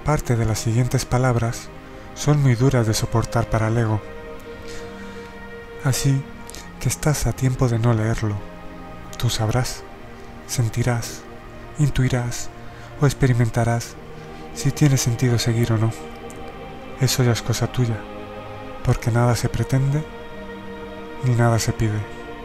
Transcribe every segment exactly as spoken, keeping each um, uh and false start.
parte de las siguientes palabras son muy duras de soportar para el ego. Así que estás a tiempo de no leerlo. Tú sabrás, sentirás, intuirás o experimentarás si tiene sentido seguir o no. Eso ya es cosa tuya, porque nada se pretende ni nada se pide.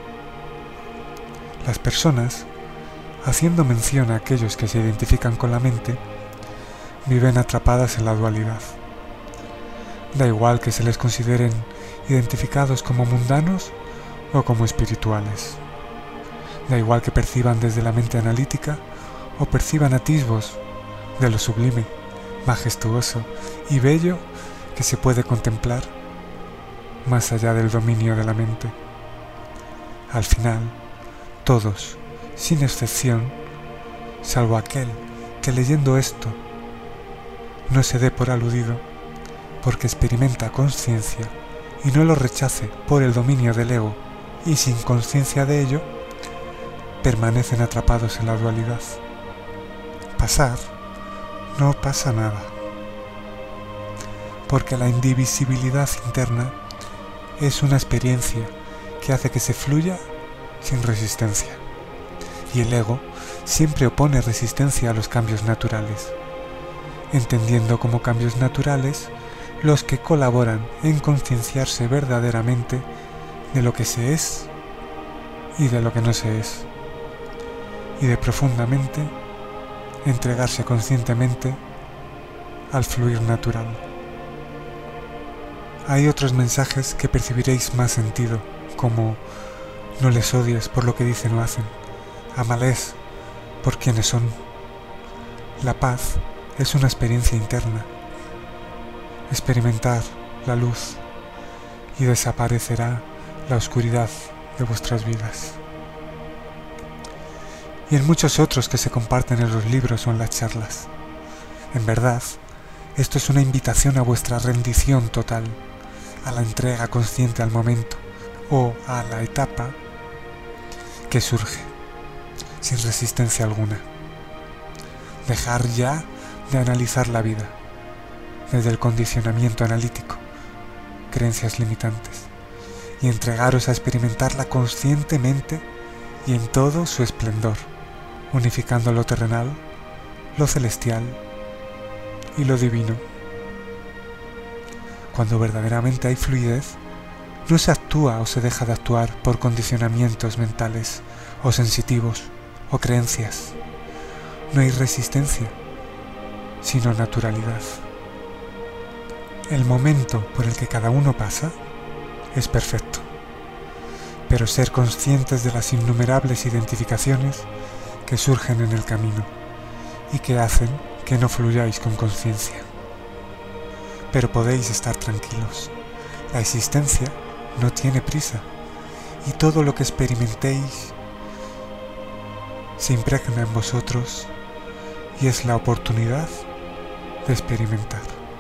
Las personas, haciendo mención a aquellos que se identifican con la mente, viven atrapadas en la dualidad. Da igual que se les consideren identificados como mundanos o como espirituales. Da igual que perciban desde la mente analítica o perciban atisbos de lo sublime, majestuoso y bello que se puede contemplar más allá del dominio de la mente. Al final, todos, sin excepción, salvo aquel que leyendo esto no se dé por aludido, porque experimenta conciencia y no lo rechace por el dominio del ego y sin conciencia de ello, permanecen atrapados en la dualidad. Pasar, no pasa nada, porque la indivisibilidad interna es una experiencia que hace que se fluya sin resistencia, y el ego siempre opone resistencia a los cambios naturales, entendiendo como cambios naturales los que colaboran en concienciarse verdaderamente de lo que se es y de lo que no se es, y de profundamente entregarse conscientemente al fluir natural. Hay otros mensajes que percibiréis más sentido, como no les odies por lo que dicen o hacen, ámales por quienes son. La paz es una experiencia interna. Experimentar la luz y desaparecerá la oscuridad de vuestras vidas. Y en muchos otros que se comparten en los libros o en las charlas. En verdad, esto es una invitación a vuestra rendición total, a la entrega consciente al momento o a la etapa que surge, sin resistencia alguna. Dejar ya de analizar la vida desde el condicionamiento analítico, creencias limitantes, y entregaros a experimentarla conscientemente y en todo su esplendor, unificando lo terrenal, lo celestial y lo divino. Cuando verdaderamente hay fluidez, no se actúa o se deja de actuar por condicionamientos mentales o sensitivos o creencias. No hay resistencia, sino naturalidad. El momento por el que cada uno pasa es perfecto, pero ser conscientes de las innumerables identificaciones que surgen en el camino y que hacen que no fluyáis con conciencia. Pero podéis estar tranquilos, la existencia no tiene prisa y todo lo que experimentéis se impregna en vosotros y es la oportunidad de experimentar.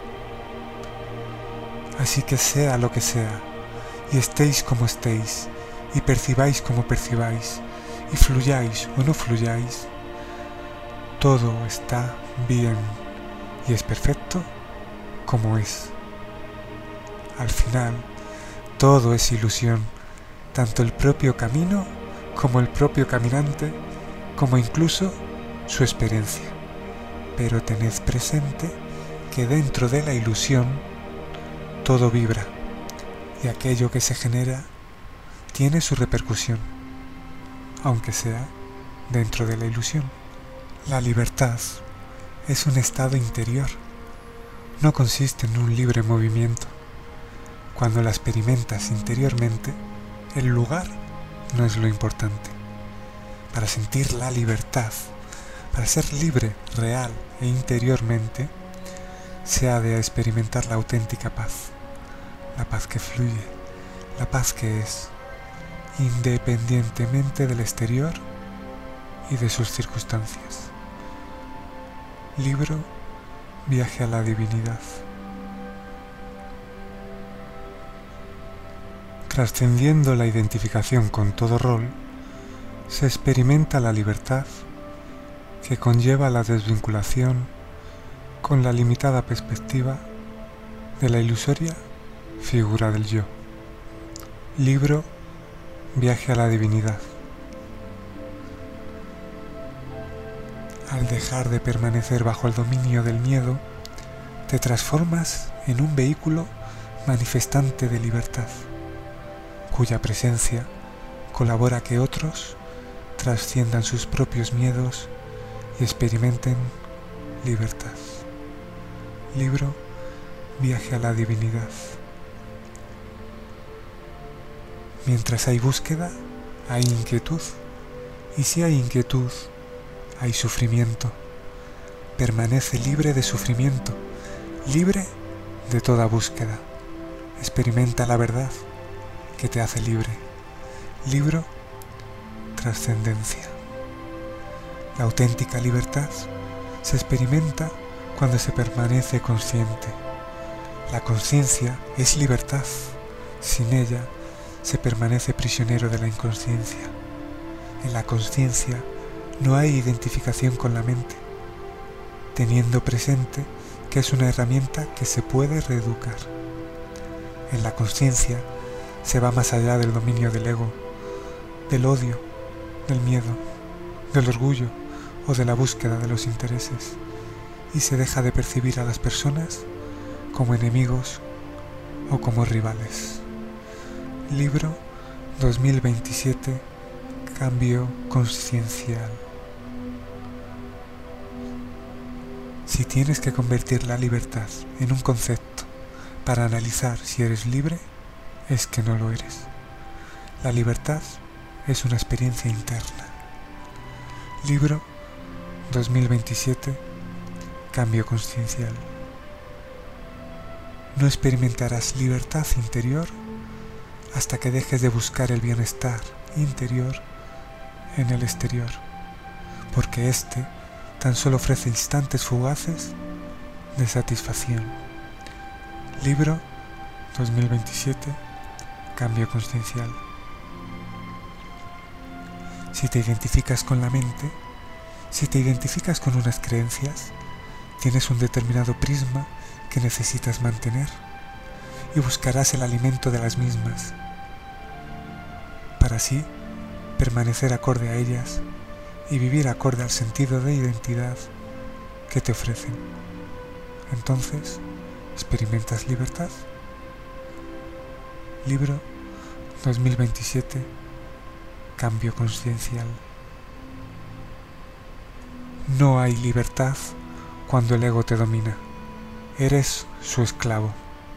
Así que sea lo que sea, y estéis como estéis, y percibáis como percibáis, y fluyáis o no fluyáis, todo está bien y es perfecto como es. Al final, todo es ilusión, tanto el propio camino como el propio caminante, como incluso su experiencia. Pero tened presente que dentro de la ilusión todo vibra, y aquello que se genera tiene su repercusión, aunque sea dentro de la ilusión. La libertad es un estado interior, no consiste en un libre movimiento. Cuando la experimentas interiormente, el lugar no es lo importante. Para sentir la libertad, para ser libre real e interiormente, se ha de experimentar la auténtica paz, la paz que fluye, la paz que es, independientemente del exterior y de sus circunstancias. Libro Viaje a la Divinidad. Trascendiendo la identificación con todo rol, se experimenta la libertad que conlleva la desvinculación con la limitada perspectiva de la ilusoria figura del yo. Libro Viaje a la divinidad. Al dejar de permanecer bajo el dominio del miedo, te transformas en un vehículo manifestante de libertad, cuya presencia colabora a que otros trasciendan sus propios miedos y experimenten libertad. Libro Viaje a la divinidad. Mientras hay búsqueda, hay inquietud, y si hay inquietud, hay sufrimiento. Permanece libre de sufrimiento, libre de toda búsqueda. Experimenta la verdad que te hace libre. Libro Trascendencia. La auténtica libertad se experimenta cuando se permanece consciente. La conciencia es libertad. Sin ella se permanece prisionero de la inconsciencia. En la conciencia no hay identificación con la mente, teniendo presente que es una herramienta que se puede reeducar. En la conciencia se va más allá del dominio del ego, del odio, del miedo, del orgullo o de la búsqueda de los intereses, y se deja de percibir a las personas como enemigos o como rivales. Libro dos mil veintisiete, Cambio Consciencial. Si tienes que convertir la libertad en un concepto para analizar si eres libre, es que no lo eres. La libertad es una experiencia interna. Libro dos mil veintisiete, Cambio Consciencial. No experimentarás libertad interior hasta que dejes de buscar el bienestar interior en el exterior, porque éste tan solo ofrece instantes fugaces de satisfacción. Libro dos mil veintisiete, Cambio Consciencial. Si te identificas con la mente, si te identificas con unas creencias, tienes un determinado prisma que necesitas mantener y buscarás el alimento de las mismas, para así permanecer acorde a ellas y vivir acorde al sentido de identidad que te ofrecen. Entonces, ¿experimentas libertad? Libro dos mil veintisiete, Cambio Consciencial. No hay libertad cuando el ego te domina. Eres su esclavo.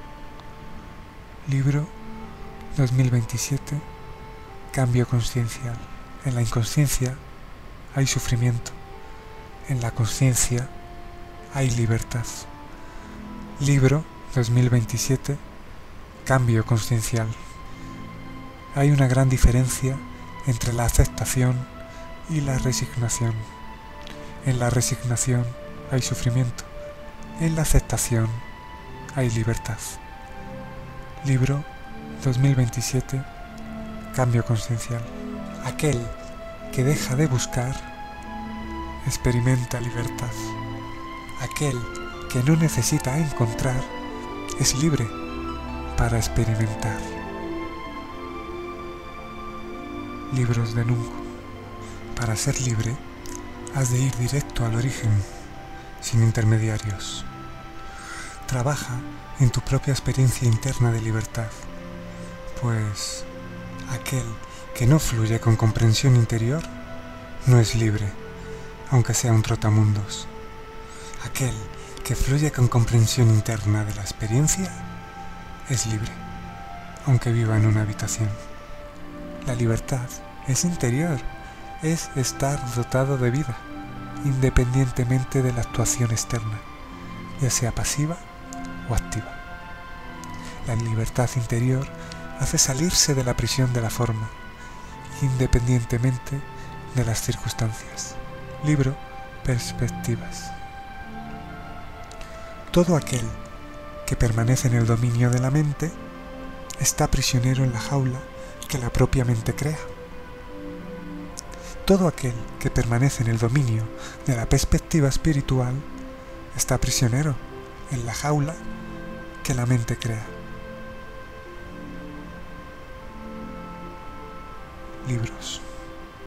Libro dos mil veintisiete, Cambio Consciencial. En la inconsciencia hay sufrimiento. En la conciencia hay libertad. Libro dos mil veintisiete, Cambio Consciencial. Hay una gran diferencia entre la aceptación y la resignación. En la resignación hay sufrimiento. En la aceptación hay libertad. Libro dos mil veintisiete, Cambio Consciencial. Aquel que deja de buscar experimenta libertad. Aquel que no necesita encontrar es libre para experimentar. Libros de Nunco. Para ser libre, has de ir directo al origen, sin intermediarios. Trabaja en tu propia experiencia interna de libertad, pues aquel que no fluye con comprensión interior no es libre, aunque sea un trotamundos. Aquel que fluye con comprensión interna de la experiencia es libre, aunque viva en una habitación. La libertad es interior, es estar dotado de vida, independientemente de la actuación externa, ya sea pasiva o activa. La libertad interior hace salirse de la prisión de la forma, independientemente de las circunstancias. Libro Perspectivas. Todo aquel que permanece en el dominio de la mente está prisionero en la jaula que la propia mente crea. Todo aquel que permanece en el dominio de la perspectiva espiritual está prisionero en la jaula que la mente crea. Libros.